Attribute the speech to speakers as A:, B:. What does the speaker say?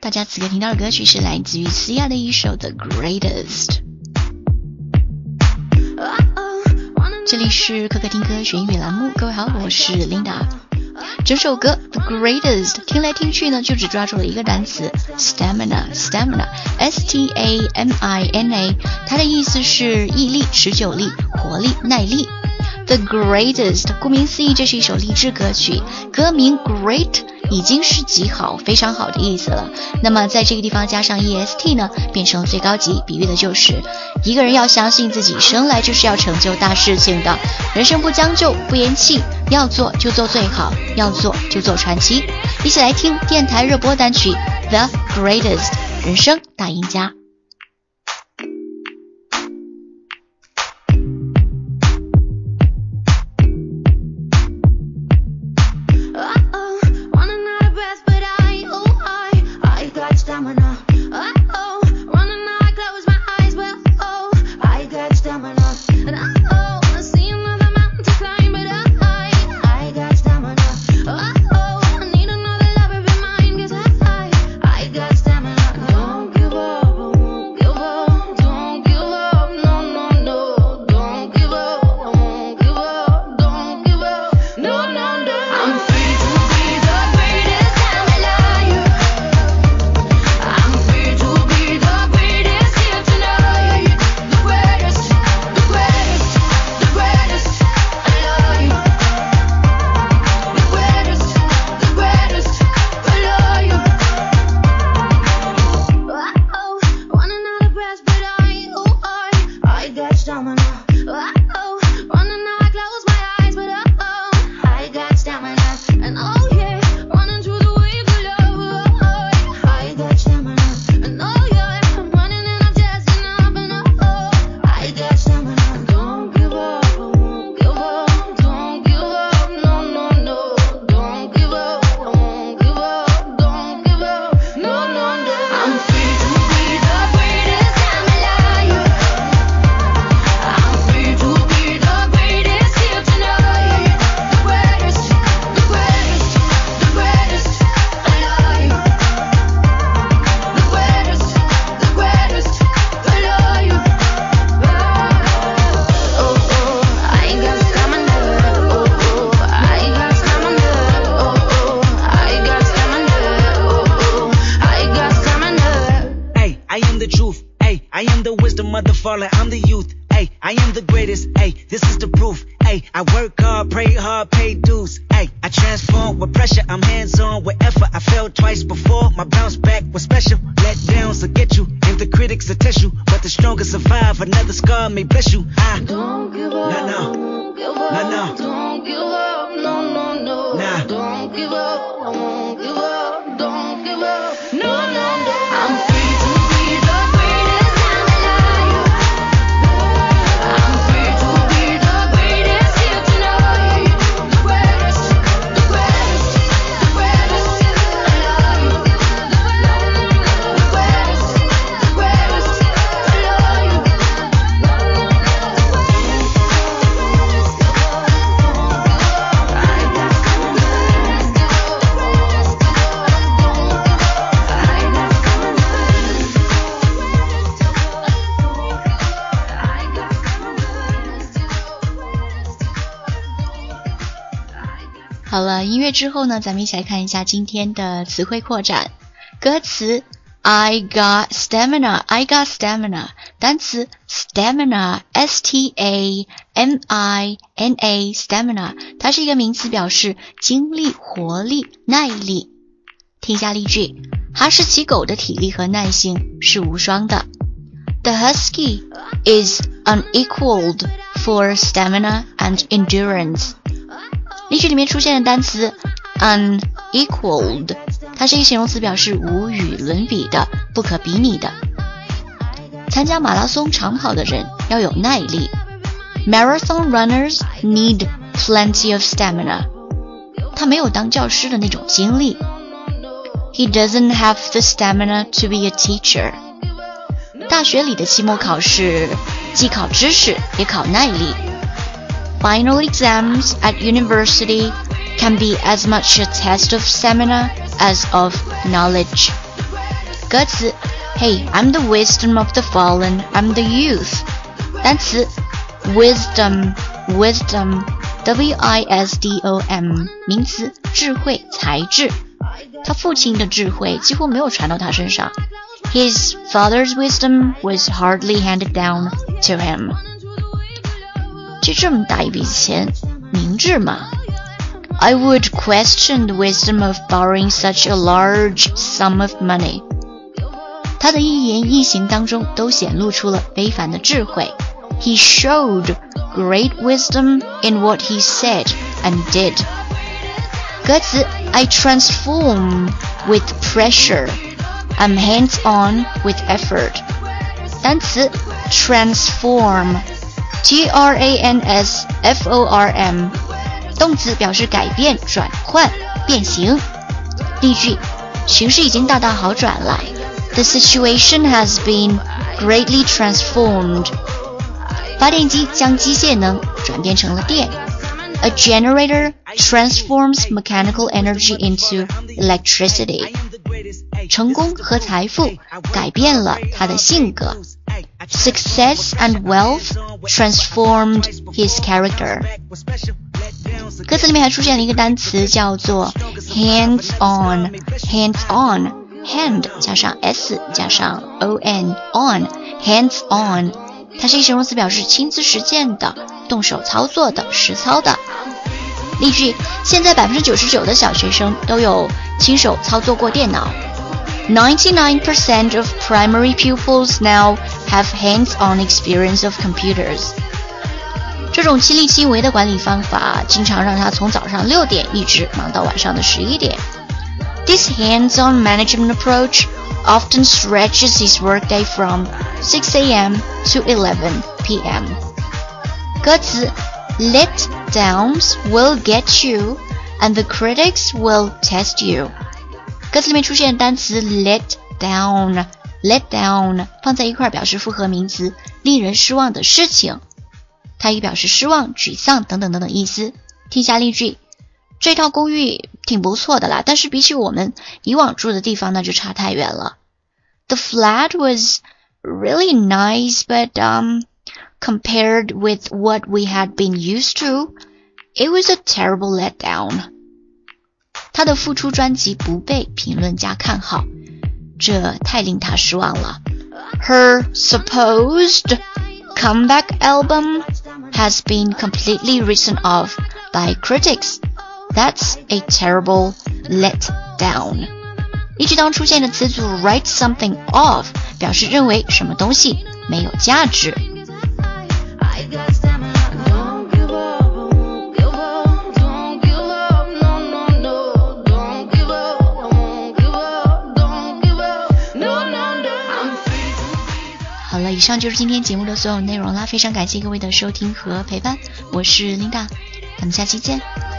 A: 大家此刻听到的歌曲是来自于 Sia 的一首 The Greatest。 这里是可可听歌学英语栏目，各位好，我是 Linda。 整首歌 The Greatest 听来听去呢，就只抓住了一个单词 Stamina S-T-A-M-I-N-A， 它的意思是毅力、持久力、活力、耐力。 The Greatest 顾名思义，这是一首励志歌曲，歌名 Great 已经是极好、非常好的意思了。那么在这个地方加上 EST 呢，变成最高级，比喻的就是一个人要相信自己生来就是要成就大事情的，人生不将就、不言弃，要做就做最好，要做就做传奇。一起来听电台热播单曲 The Greatest 人生大赢家。
B: I'm the youth, ay, I am the greatest, ay, this is the proof, ay, I work hard, pray hard, pay dues, ay, I transform with pressure, I'm hands-on with effort, I failed twice before, my bounce back was special, let downs will get you, and the critics will test you, but the strongest survive, another scar may bless you,
C: don't give up,
B: don't give up,
C: don't give up, no,
B: nah,
C: don't give up, I won't give up, don't give up, no, I'm free to be the greatest I'm alive, I'm free to be the greatest here tonight, the greatest, the greatest, the greatest alive, the greatest, the greatest alive.
A: 好了，音乐之后呢，咱们一起来看一下今天的词汇扩展。歌词 I got stamina, I got stamina， 单词 stamina S-T-A-M-I-N-A stamina， 它是一个名词，表示精力、活力、耐力。听一下例句，哈士奇狗的体力和耐性是无双的。The husky is unequaled for stamina and endurance。例句里面出现的单词 unequaled， 它是一个形容词，表示无与伦比的、不可比拟的。参加马拉松长跑的人要有耐力。Marathon runners need plenty of stamina。他没有当教师的那种精力。He doesn't have the stamina to be a teacher。大学里的期末考试既考知识也考耐力。Final exams at university can be as much a test of stamina as of knowledge. 歌词 Hey, I'm the wisdom of the fallen, I'm the youth. 单词 Wisdom, W-I-S-D-O-M 名词智慧才智。他父亲的智慧几乎没有传到他身上。His father's wisdom was hardly handed down to him. 借这么大一笔钱，明智吗？ I would question the wisdom of borrowing such a large sum of money. 他的一言一行当中都显露出了非凡的智慧。He showed great wisdom in what he said and did. 歌詞 I transform with pressure. I'm hands-on with effort. 單詞 transform, T-R-A-N-S-F-O-R-M 动词表示改变、转换、变形。例句：形势已经大大好转了。The situation has been greatly transformed. 发电机将机械能转变成了电。A generator transforms mechanical energy into electricity. 成功和财富改变了他的性格。Success and wealth transformed his character. 歌词里面还出现了一个单词叫做 hands on, hand 加上 s 加上 on, hands on 它是一形容词，表示亲自实践的、动手操作的、实操的。例句：现在 99% 的小学生都有亲手操作过电脑。99% of primary pupils now have hands-on experience of computers. 这种亲力亲为的管理方法经常让他从早上6点一直忙到晚上的11点。This hands-on management approach often stretches his workday from 6 a.m. to 11 p.m. 歌詞 Let downs will get you and the critics will test you. 歌词里面出现单词 let down 放在一块表示复合名词，令人失望的事情。它也表示失望、沮丧等等等等意思。听下例句：这套公寓挺不错的啦，但是比起我们以往住的地方那就差太远了。The flat was really nice, but compared with what we had been used to, it was a terrible letdown. 他的复出专辑不被评论家看好，这太令他失望了。Her supposed comeback album has been completely written off by critics. That's a terrible letdown. 例句当中出现的词组 write something off 表示认为什么东西没有价值。好了，以上就是今天节目的所有内容啦，非常感谢各位的收听和陪伴，我是 Linda， 咱们下期见。